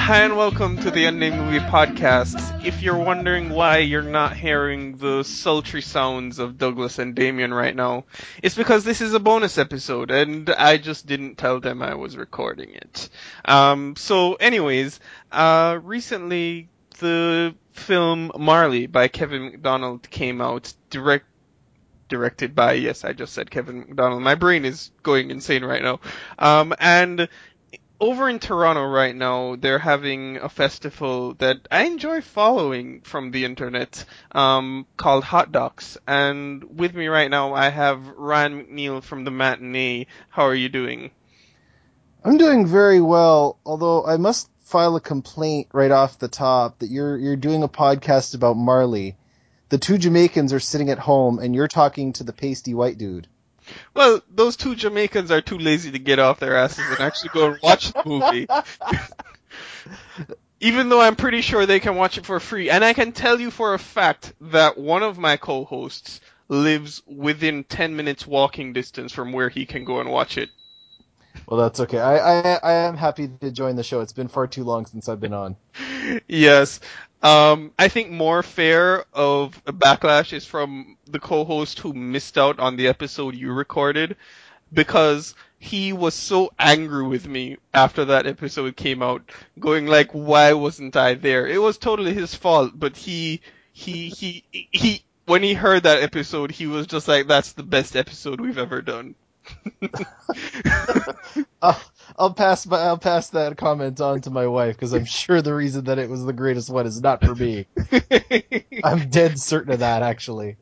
Hi and welcome to the Unnamed Movie Podcast. If you're wondering why you're not hearing the sultry sounds of Douglas and Damien right now, it's because this is a bonus episode and I just didn't tell them I was recording it. Recently the film Marley by Kevin McDonald came out, directed by, yes, I just said Kevin McDonald. My brain is going insane right now. And over in Toronto right now, they're having a festival that I enjoy following from the internet, called Hot Docs. And with me right now, I have Ryan McNeil from the Matinee. How are you doing? I'm doing very well, although I must file a complaint right off the top that you're doing a podcast about Marley. The two Jamaicans are sitting at home, and you're talking to the pasty white dude. Well, those two Jamaicans are too lazy to get off their asses and actually go and watch the movie. Even though I'm pretty sure they can watch it for free. And I can tell you for a fact that one of my co-hosts lives within 10 minutes walking distance from where he can go and watch it. Well, that's okay. I am happy to join the show. It's been far too long since I've been on. Yes. I think more fair of a backlash is from the co-host who missed out on the episode you recorded, because he was so angry with me after that episode came out, going like, why wasn't I there? It was totally his fault, but he, when he heard that episode, he was just like, that's the best episode we've ever done. I'll pass that comment on to my wife, because I'm sure the reason that it was the greatest one is not for me. I'm dead certain of that, actually.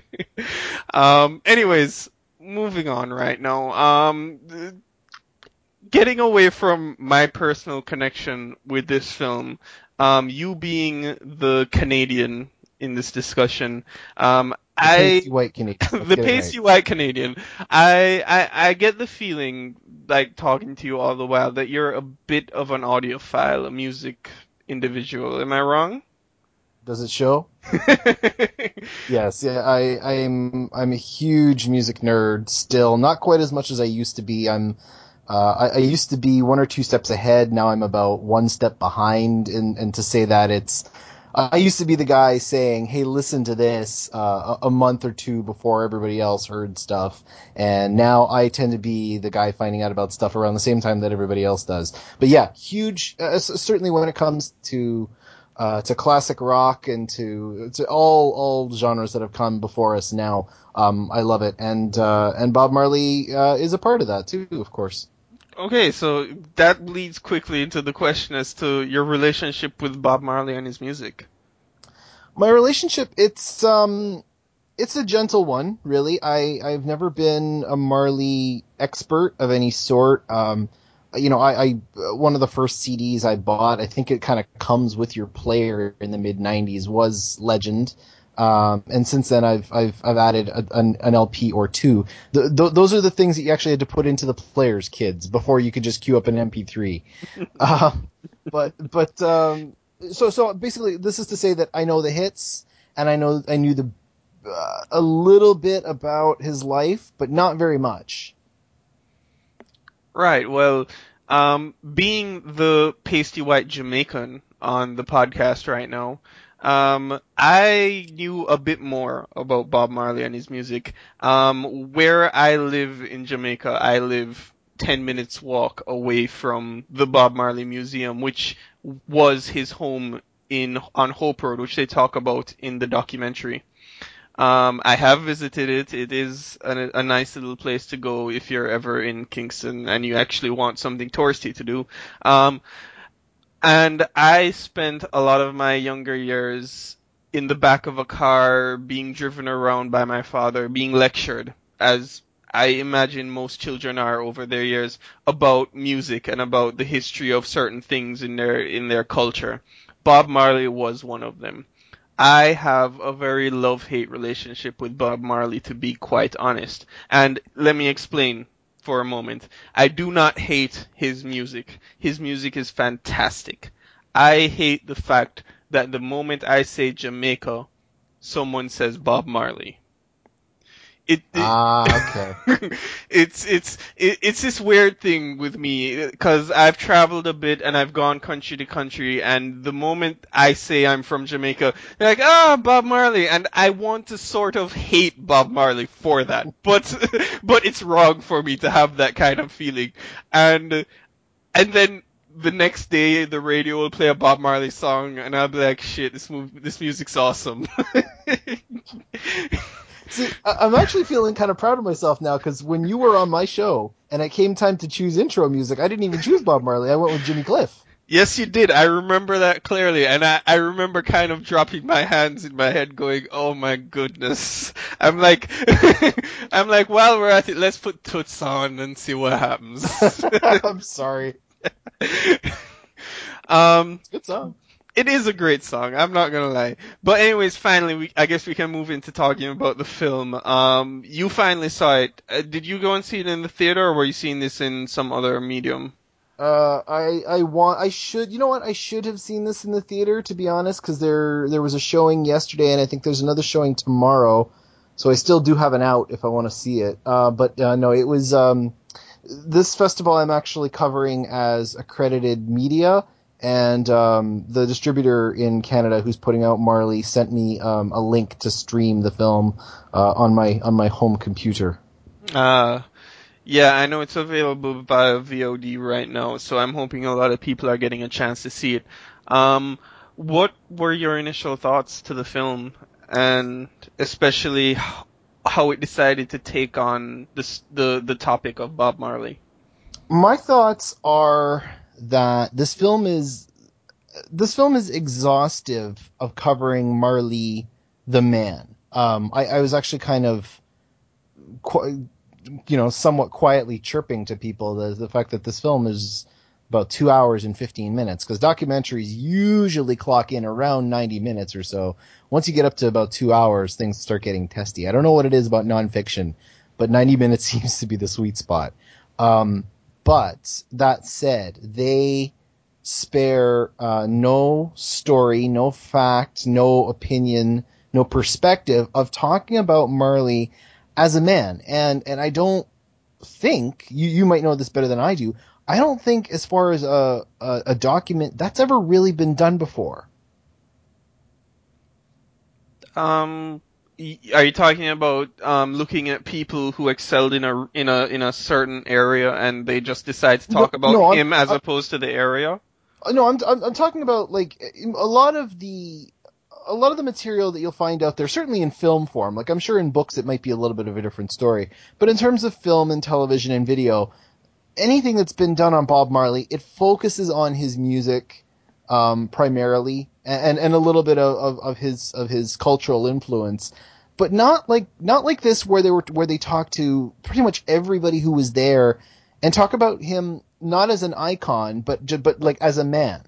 Anyways, moving on right now. Getting away from my personal connection with this film, you being the Canadian in this discussion, Pasty white Canadian. the pasty white Canadian, I get the feeling, like talking to you all the while, that you're a bit of an audiophile, a music individual. Am I wrong? Does it show? Yes, yeah, I'm a huge music nerd still. Not quite as much as I used to be. I used to be one or two steps ahead. Now I'm about one step behind. And to say that I used to be the guy saying, "Hey, listen to this," a month or two before everybody else heard stuff. And now I tend to be the guy finding out about stuff around the same time that everybody else does. But yeah, huge. Certainly when it comes to classic rock and to all genres that have come before us now. I love it. And Bob Marley is a part of that too, of course. Okay, so that leads quickly into the question as to your relationship with Bob Marley and his music. My relationship, it's a gentle one, really. I've never been a Marley expert of any sort. I one of the first CDs I bought, I think it kind of comes with your player in the mid '90s, was Legend. And since then I've added an LP or two. Those are the things that you actually had to put into the players, kids, before you could just queue up an MP3. So basically, this is to say that I know the hits, and I knew a little bit about his life, but not very much. Right, well, being the pasty white Jamaican on the podcast right now, I knew a bit more about Bob Marley and his music. Where I live in Jamaica, I live 10 minutes walk away from the Bob Marley Museum, which was his home on Hope Road, which they talk about in the documentary. I have visited it. It is a nice little place to go if you're ever in Kingston and you actually want something touristy to do. And I spent a lot of my younger years in the back of a car, being driven around by my father, being lectured, as I imagine most children are over their years, about music and about the history of certain things in their culture. Bob Marley was one of them. I have a very love-hate relationship with Bob Marley, to be quite honest. And let me explain for a moment. I do not hate his music. His music is fantastic. I hate the fact that the moment I say Jamaica, someone says Bob Marley. Okay. It's this weird thing with me because I've traveled a bit and I've gone country to country, and the moment I say I'm from Jamaica, they're like, Bob Marley, and I want to sort of hate Bob Marley for that, but but it's wrong for me to have that kind of feeling, and then the next day the radio will play a Bob Marley song, and I'll be like, shit, this music's awesome. See, I'm actually feeling kind of proud of myself now because when you were on my show and it came time to choose intro music, I didn't even choose Bob Marley. I went with Jimmy Cliff. Yes, you did. I remember that clearly, and I remember kind of dropping my hands in my head, going, "Oh my goodness!" I'm like, I'm like, while we're at it, let's put Toots on and see what happens. I'm sorry. It's a good song. It is a great song. I'm not gonna lie. But anyways, finally, I guess we can move into talking about the film. You finally saw it. Did you go and see it in the theater, or were you seeing this in some other medium? I should, you know what? I should have seen this in the theater, to be honest, because there was a showing yesterday, and I think there's another showing tomorrow. So I still do have an out if I want to see it. But no, it was, this festival I'm actually covering as accredited media, and the distributor in Canada who's putting out Marley sent me a link to stream the film on my home computer. Yeah, I know it's available via VOD right now, so I'm hoping a lot of people are getting a chance to see it. What were your initial thoughts to the film, and especially how it decided to take on the topic of Bob Marley? My thoughts are that this film is exhaustive of covering Marley the man. I was actually kind of somewhat quietly chirping to people the fact that this film is about 2 hours and 15 minutes, because documentaries usually clock in around 90 minutes or so. Once you get up to about 2 hours, things start getting testy. I don't know what it is about nonfiction, but 90 minutes seems to be the sweet spot. But that said, they spare no story, no fact, no opinion, no perspective of talking about Marley as a man. And I don't think, you might know this better than I do, I don't think as far as a document that's ever really been done before. Are you talking about looking at people who excelled in a certain area and they just decide to talk about No, him as opposed to the area? No, I'm talking about like a lot of the material that you'll find out there, certainly in film form. Like I'm sure in books it might be a little bit of a different story, but in terms of film and television and video, anything that's been done on Bob Marley, it focuses on his music primarily, and a little bit of his cultural influence, but not like this where they talk to pretty much everybody who was there and talk about him not as an icon, but like as a man.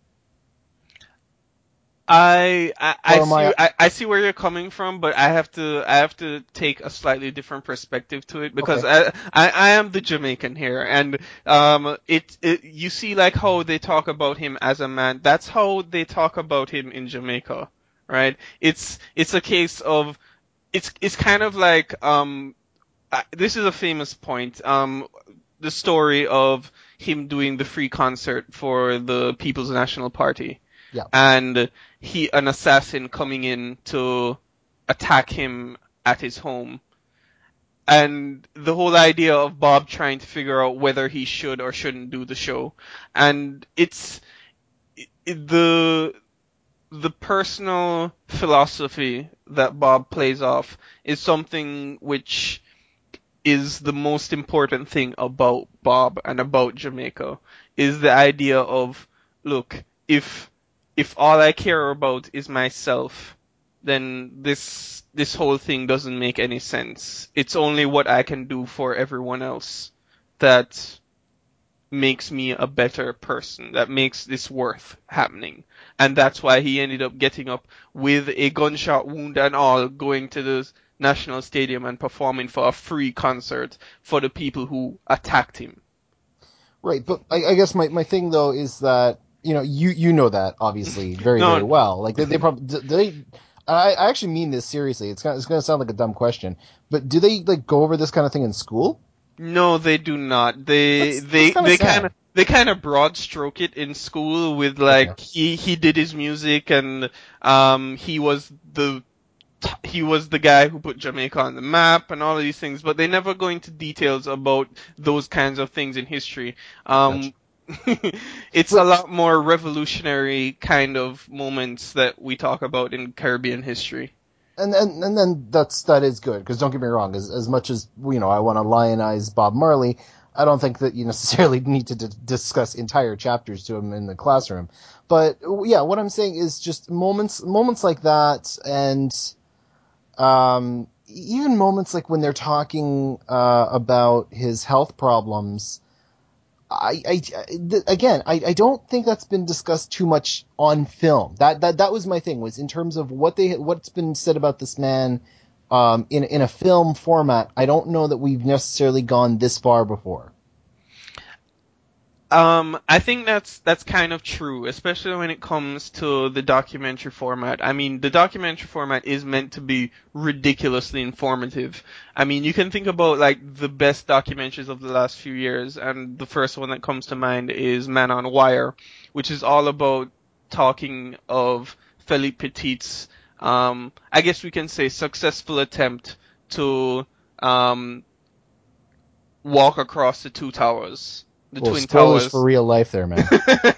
I see where you're coming from, but I have to take a slightly different perspective to it, because Okay. I am the Jamaican here, and you see like how they talk about him as a man. That's how they talk about him in Jamaica, right? It's a case of it's kind of like this is a famous point, the story of him doing the free concert for the People's National Party, Yeah. and an assassin coming in to attack him at his home. And the whole idea of Bob trying to figure out whether he should or shouldn't do the show. And the personal philosophy that Bob plays off is something which is the most important thing about Bob and about Jamaica, is the idea of, look, if all I care about is myself, then this whole thing doesn't make any sense. It's only what I can do for everyone else that makes me a better person, that makes this worth happening. And that's why he ended up getting up with a gunshot wound and all, going to the National Stadium and performing for a free concert for the people who attacked him. Right, but I guess my thing though is that you know that obviously very No, very well. Like they probably I actually mean this seriously. It's gonna sound like a dumb question, but do they like go over this kind of thing in school? No, they do not. They That's they kind of they kind sad. of they kind of broad stroke it in school with Okay. like he did his music and he was the guy who put Jamaica on the map and all of these things, but they never go into details about those kinds of things in history. Gotcha. Um, it's a But lot more revolutionary kind of moments that we talk about in Caribbean history. and then that is good, because don't get me wrong, as much as I want to lionize Bob Marley, I don't think that you necessarily need to discuss entire chapters to him in the classroom. But yeah, what I'm saying is just moments like that, and even moments like when they're talking about his health problems. I don't think that's been discussed too much on film. That was my thing, was in terms of what's been said about this man, in a film format. I don't know that we've necessarily gone this far before. I think that's kind of true, especially when it comes to the documentary format. I mean, the documentary format is meant to be ridiculously informative. I mean, you can think about like the best documentaries of the last few years, and the first one that comes to mind is Man on Wire, which is all about talking of Philippe Petit's, I guess we can say successful attempt to, um, walk across the two towers, the Well, twin spoilers for towers. real life there, man.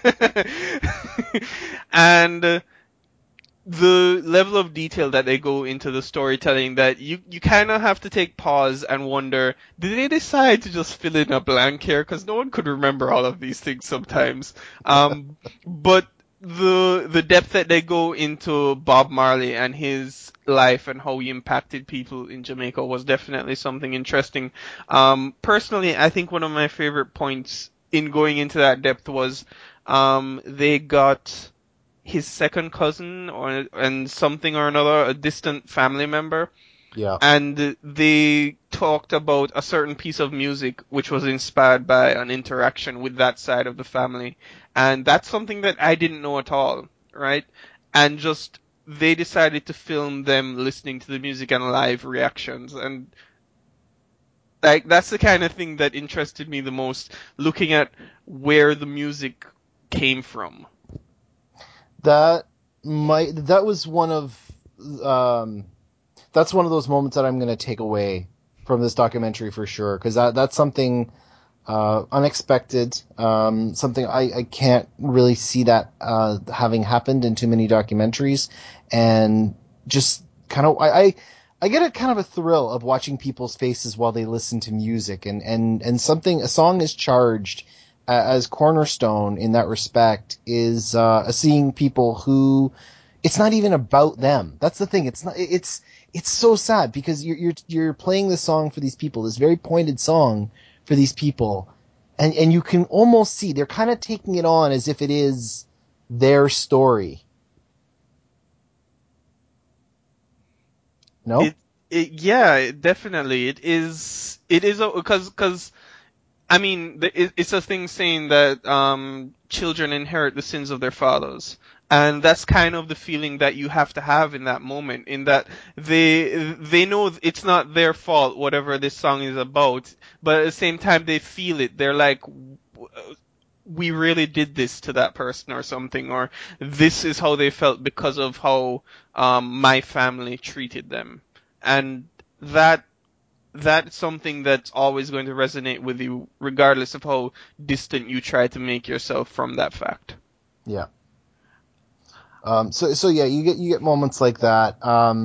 And the level of detail that they go into the storytelling, that you kind of have to take pause and wonder, did they decide to just fill in a blank here? Because no one could remember all of these things sometimes. But the depth that they go into Bob Marley and his life and how he impacted people in Jamaica was definitely something interesting. Personally, I think one of my favorite points in going into that depth was, they got his second cousin and something or another, a distant family member, Yeah. and they talked about a certain piece of music which was inspired by an interaction with that side of the family. And that's something that I didn't know at all, right? And just they decided to film them listening to the music and live reactions. And like that's the kind of thing that interested me the most, looking at where the music came from. That was one of um that's one of those moments that I'm going to take away from this documentary for sure, because that's something unexpected, something I can't really see that having happened in too many documentaries, and just kind of I get a kind of a thrill of watching people's faces while they listen to music, and something, a song is charged as cornerstone in that respect is seeing people who, it's not even about them. That's the thing. It's so sad, because you're playing this song for these people, this very pointed song for these people, and you can almost see they're kind of taking it on as if it is their story. No? It, yeah, definitely. It is because I mean, it's a thing saying that children inherit the sins of their fathers, and that's kind of the feeling that you have to have in that moment. In that they know it's not their fault, whatever this song is about, but at the same time they feel it. They're like, we really did this to that person or something, or this is how they felt because of how my family treated them, and that that's something that's always going to resonate with you, regardless of how distant you try to make yourself from that fact. Yeah. So yeah, you get moments like that.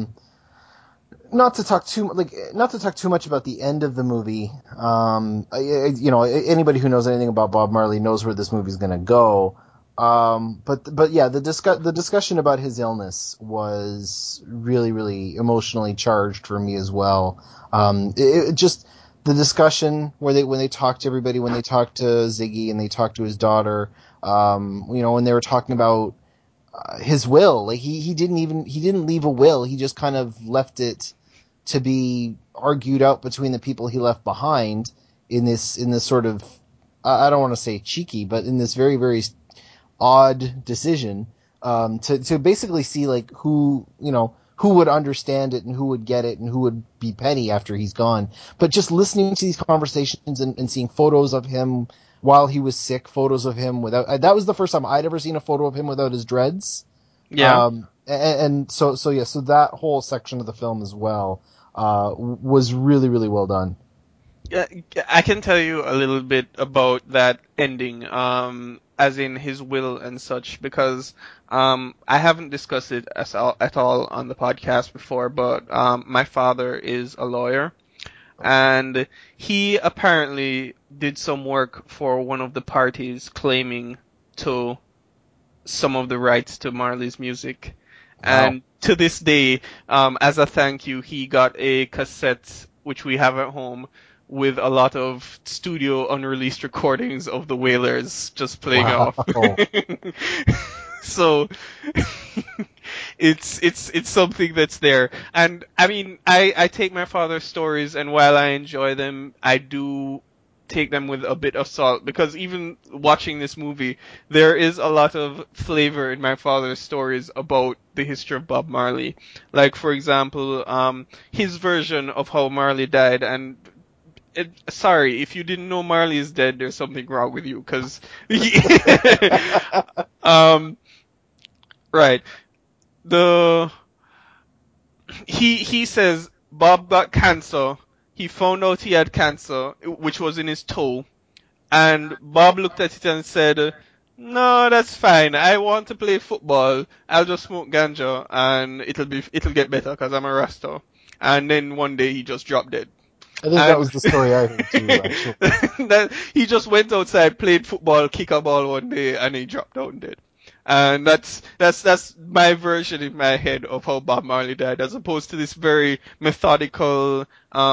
Not to talk too much about the end of the movie. Anybody who knows anything about Bob Marley knows where this movie's going to go. But yeah, the discussion about his illness was really, really emotionally charged for me as well. It just, the discussion where when they talked to everybody, when they talked to Ziggy and they talked to his daughter, when they were talking about his will, like he didn't leave a will. He just kind of left it to be argued out between the people he left behind in this sort of, I don't want to say cheeky, but in this very, very odd decision, to basically see like who who would understand it and who would get it and who would be Penny after he's gone. But just listening to these conversations and seeing photos of him while he was sick, photos of him without, that was the first time I'd ever seen a photo of him without his dreads. Yeah. And so that whole section of the film as well, was really, really well done. Yeah, I can tell you a little bit about that ending, as in his will and such, because I haven't discussed it at all on the podcast before, but my father is a lawyer, and he apparently did some work for one of the parties claiming to some of the rights to Marley's music. Wow. And to this day, as a thank you, he got a cassette, which we have at home, with a lot of studio unreleased recordings of the Wailers just playing off. Wow. So it's something that's there. And I mean, I take my father's stories, and while I enjoy them, I do take them with a bit of salt, because even watching this movie, there is a lot of flavor in my father's stories about the history of Bob Marley. Like, for example, his version of how Marley died. And sorry, if you didn't know Marley is dead, there's something wrong with you, because right. He says Bob got cancer. He found out he had cancer, which was in his toe, and Bob looked at it and said, "No, that's fine. I want to play football. I'll just smoke ganja, and it'll get better because I'm a Rasta." And then one day he just dropped dead. I think that And was the story I heard too, actually. that he just went outside, played football, kick a ball one day, and he dropped down dead. And that's my version in my head of how Bob Marley died, as opposed to this very methodical,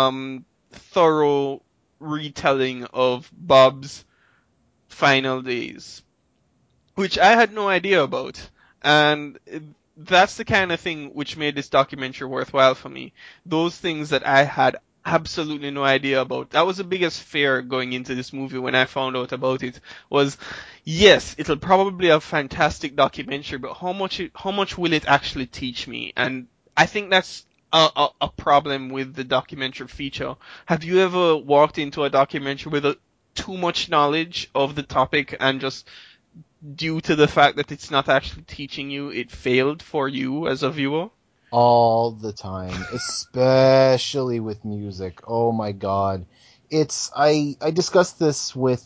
thorough retelling of Bob's final days, which I had no idea about. And that's the kind of thing which made this documentary worthwhile for me. Those things that I had absolutely no idea about. That was the biggest fear going into this movie when I found out about it, was, yes, it'll probably be a fantastic documentary, but how much will it actually teach me? And I think that's a problem with the documentary feature. Have you ever walked into a documentary with too much knowledge of the topic, and just due to the fact that it's not actually teaching you, it failed for you as a viewer? All the time, especially with music. Oh my god. I discussed this with,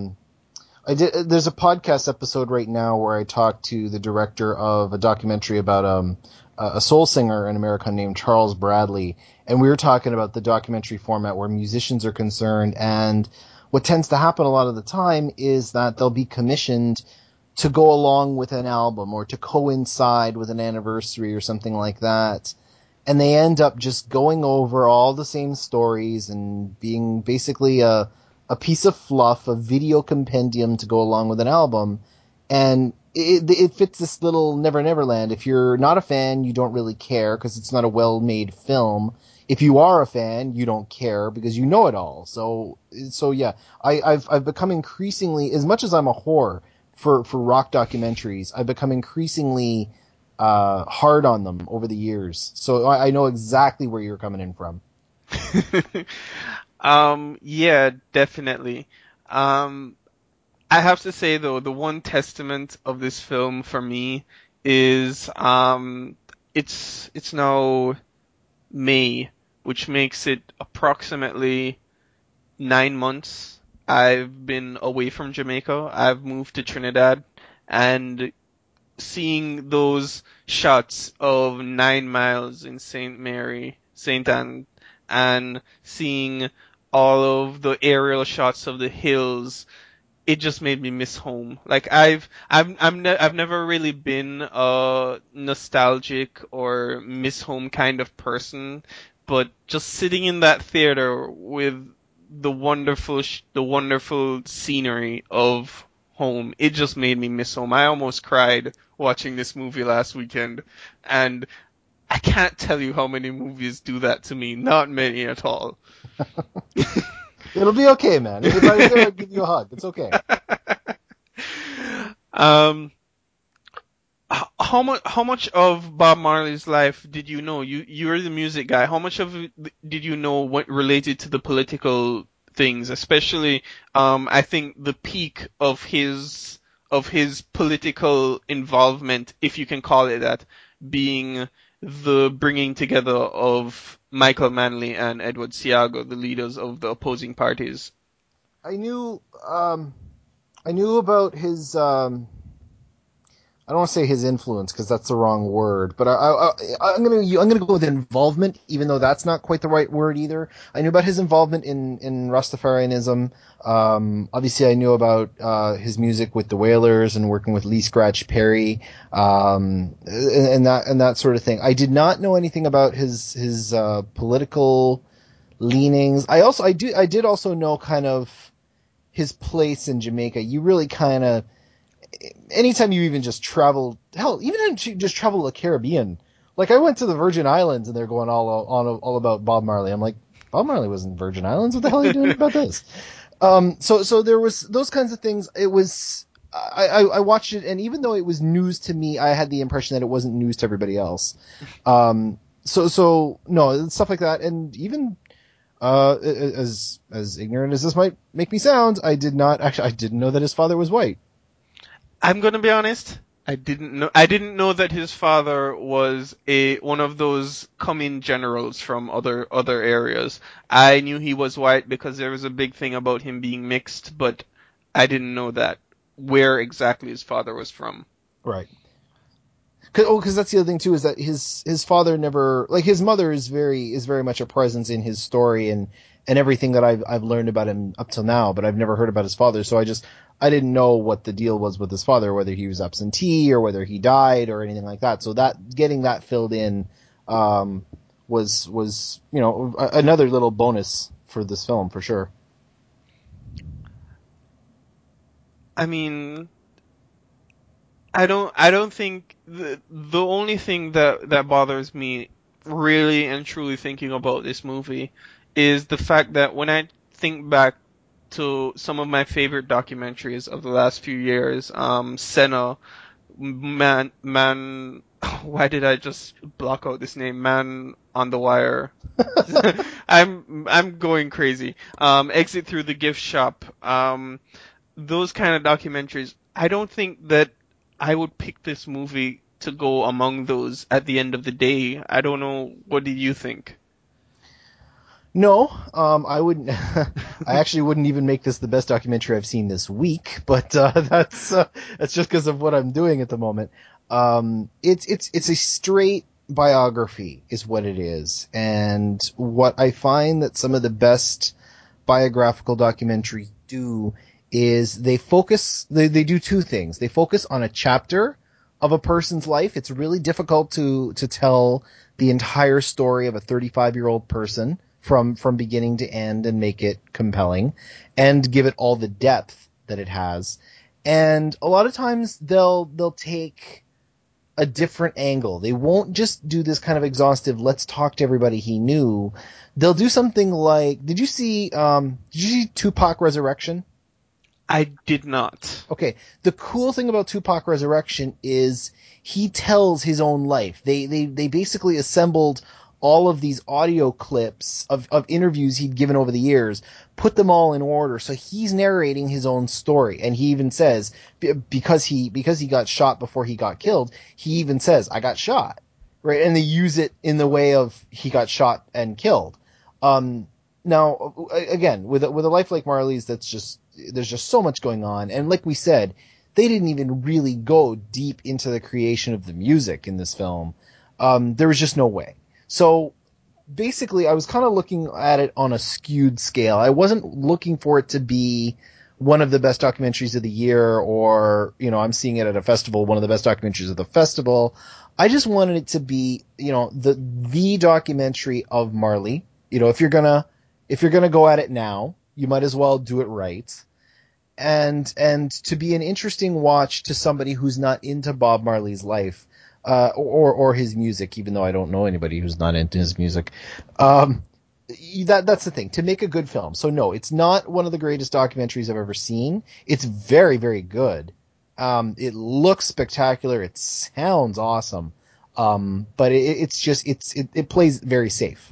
there's a podcast episode right now where I talk to the director of a documentary about, a soul singer in America named Charles Bradley. And we were talking about the documentary format where musicians are concerned, and what tends to happen a lot of the time is that they'll be commissioned to go along with an album or to coincide with an anniversary or something like that. And they end up just going over all the same stories and being basically a piece of fluff, a video compendium to go along with an album. And it fits this little Never Never Land. If you're not a fan, you don't really care because it's not a well-made film. If you are a fan, you don't care because you know it all. So yeah, I've become increasingly, as much as I'm a whore for rock documentaries, I've become increasingly hard on them over the years. So I know exactly where you're coming in from. Yeah, definitely. I have to say though, the one testament of this film for me is, it's now May, which makes it approximately 9 months I've been away from Jamaica. I've moved to Trinidad, and seeing those shots of 9 miles in St. Mary, St. Anne, and seeing all of the aerial shots of the hills, it just made me miss home. Like I've never really been a nostalgic or miss home kind of person, but just sitting in that theater with the wonderful scenery of home, it just made me miss home. I almost cried watching this movie last weekend, and I can't tell you how many movies do that to me. Not many at all. It'll be okay, man. If I was there, I'd give you a hug. It's okay. Um, how much of Bob Marley's life did you know? You're the music guy. How much of it did you know what related to the political things, especially I think the peak of his political involvement, if you can call it that, being the bringing together of Michael Manley and Edward Seago, the leaders of the opposing parties. I knew about his I don't want to say his influence because that's the wrong word, but I'm gonna go with involvement, even though that's not quite the right word either. I knew about his involvement in Rastafarianism. Obviously, I knew about his music with the Wailers and working with Lee Scratch Perry, and that sort of thing. I did not know anything about his political leanings. I did also know kind of his place in Jamaica. You really kind of, anytime you even just travel, hell, even if you just travel the Caribbean. Like I went to the Virgin Islands and they're going all about Bob Marley. I'm like, Bob Marley was in Virgin Islands. What the hell are you doing about this? So there was those kinds of things. It was, I watched it, and even though it was news to me, I had the impression that it wasn't news to everybody else. So no, stuff like that, and even as ignorant as this might make me sound, I didn't know that his father was white. I'm gonna be honest. I didn't know that his father was one of those come-in generals from other areas. I knew he was white because there was a big thing about him being mixed, but I didn't know that where exactly his father was from. Right. Because that's the other thing too, is that his father never, like, his mother is very much a presence in his story and everything that I've learned about him up till now, but I've never heard about his father, so I didn't know what the deal was with his father, whether he was absentee or whether he died or anything like that. So that, getting that filled in was another little bonus for this film for sure. I mean, I don't think the only thing that bothers me really and truly thinking about this movie is the fact that when I think back to some of my favorite documentaries of the last few years, Senna, man, why did I just block out this name? Man on the Wire. I'm going crazy. Exit Through the Gift Shop. Those kind of documentaries. I don't think that I would pick this movie to go among those at the end of the day. I don't know. What do you think? No, I wouldn't. I actually wouldn't even make this the best documentary I've seen this week, but that's just because of what I'm doing at the moment. It's a straight biography, is what it is, and what I find that some of the best biographical documentaries do is they do two things. They focus on a chapter of a person's life. It's really difficult to tell the entire story of a 35-year-old person from beginning to end and make it compelling and give it all the depth that it has. And a lot of times they'll take a different angle. They won't just do this kind of exhaustive, let's talk to everybody he knew. They'll do something like, did you see Tupac Resurrection? I did not. Okay. The cool thing about Tupac Resurrection is he tells his own life. They basically assembled all of these audio clips of interviews he'd given over the years, put them all in order. So he's narrating his own story. And he even says, because he got shot before he got killed, he even says, I got shot. Right. And they use it in the way of he got shot and killed. Now, again, with a life like Marley's, there's just so much going on. And like we said, they didn't even really go deep into the creation of the music in this film. There was just no way. So basically, I was kind of looking at it on a skewed scale. I wasn't looking for it to be one of the best documentaries of the year, or, I'm seeing it at a festival, one of the best documentaries of the festival. I just wanted it to be, the documentary of Marley. If you're gonna go at it now, you might as well do it right. And to be an interesting watch to somebody who's not into Bob Marley's life, or his music, even though I don't know anybody who's not into his music. That's the thing, to make a good film. So no, it's not one of the greatest documentaries I've ever seen. It's very, very good. It looks spectacular. It sounds awesome. But it plays very safe.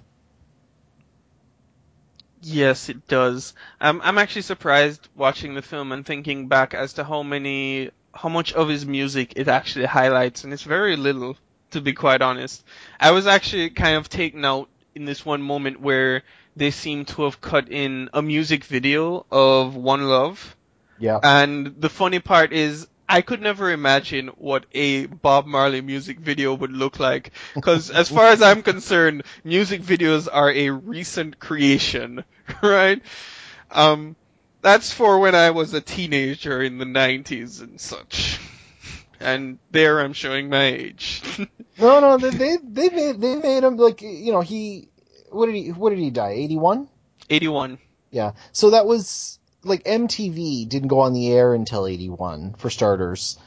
Yes, it does. I'm actually surprised watching the film and thinking back as to how much of his music it actually highlights, and it's very little, to be quite honest. I was actually kind of taken out in this one moment where they seem to have cut in a music video of One Love. Yeah. And the funny part is, I could never imagine what a Bob Marley music video would look like. Because as far as I'm concerned, music videos are a recent creation, right? That's for when I was a teenager in the 90s and such. And there I'm showing my age. No, they made him like, what did he die? 81? 81. Yeah. So that was like MTV didn't go on the air until 81 for starters.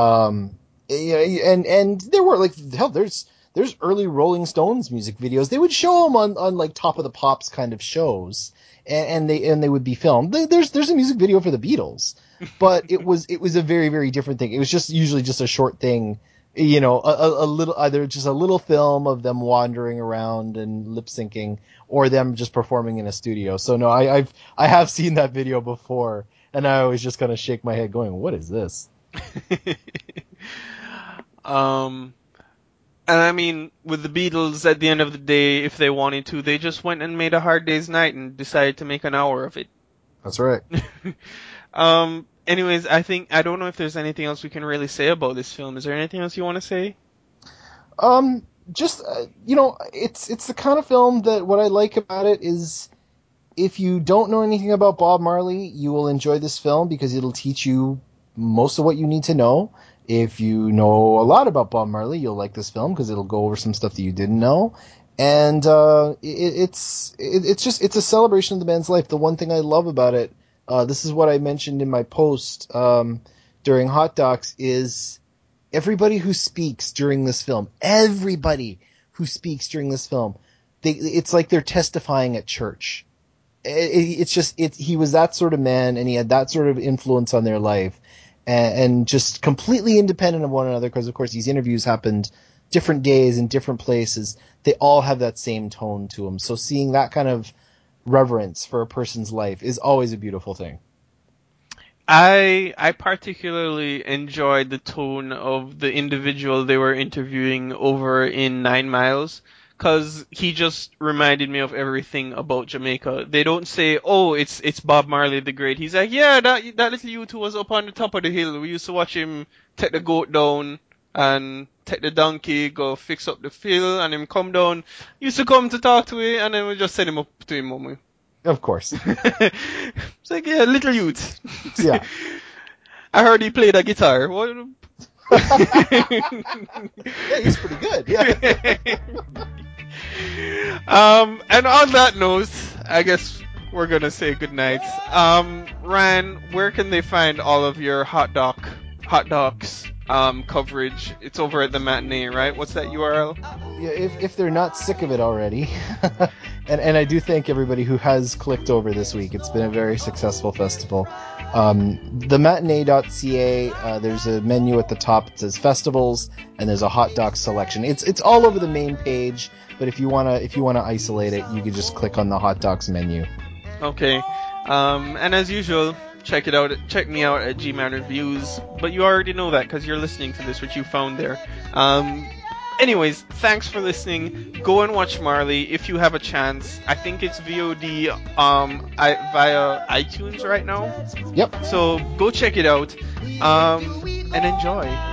And there were like, hell, there's early Rolling Stones music videos. They would show them on like Top of the Pops kind of shows, and they would be filmed. There's a music video for the Beatles, but it was a very, very different thing. It was just usually just a short thing, a little, either just a little film of them wandering around and lip syncing, or them just performing in a studio. So no, I have seen that video before, and I always just kind of shake my head going, what is this? And I mean, with the Beatles, at the end of the day, if they wanted to, they just went and made A Hard Day's Night and decided to make an hour of it. That's right. Anyways, I don't know if there's anything else we can really say about this film. Is there anything else you want to say? Just, it's the kind of film that what I like about it is if you don't know anything about Bob Marley, you will enjoy this film because it'll teach you most of what you need to know. If you know a lot about Bob Marley, you'll like this film because it'll go over some stuff that you didn't know. And it's a celebration of the man's life. The one thing I love about it, this is what I mentioned in my post during Hot Docs, is everybody who speaks during this film, it's like they're testifying at church. He was that sort of man, and he had that sort of influence on their life. And just completely independent of one another, because of course these interviews happened different days in different places. They all have that same tone to them. So seeing that kind of reverence for a person's life is always a beautiful thing. I particularly enjoyed the tone of the individual they were interviewing over in 9 Miles, because he just reminded me of everything about Jamaica. They don't say, "Oh, it's Bob Marley the Great." He's like, "Yeah, that little youth who was up on the top of the hill. We used to watch him take the goat down and take the donkey, go fix up the field, and him come down. Used to come to talk to me, and then we just send him up to him, mommy." Of course. It's like, yeah, little youth. Yeah. I heard he played a guitar. What? Yeah, he's pretty good. Yeah. And on that note, I guess we're gonna say goodnight. Ryan, where can they find all of your hot docs coverage? It's over at the Matinee, right? What's that URL? Yeah, if they're not sick of it already. and I do thank everybody who has clicked over this week. It's been a very successful festival. Thematinee.ca, there's a menu at the top that says festivals, and there's a hot doc selection. It's all over the main page, but if you wanna isolate it, you can just click on the hot docs menu. Okay. And as usual, check it out. Check me out at G-Man Reviews. But you already know that because you're listening to this, which you found there. Anyways, thanks for listening. Go and watch Marley if you have a chance. I think it's VOD via iTunes right now. Yep. So go check it out and enjoy.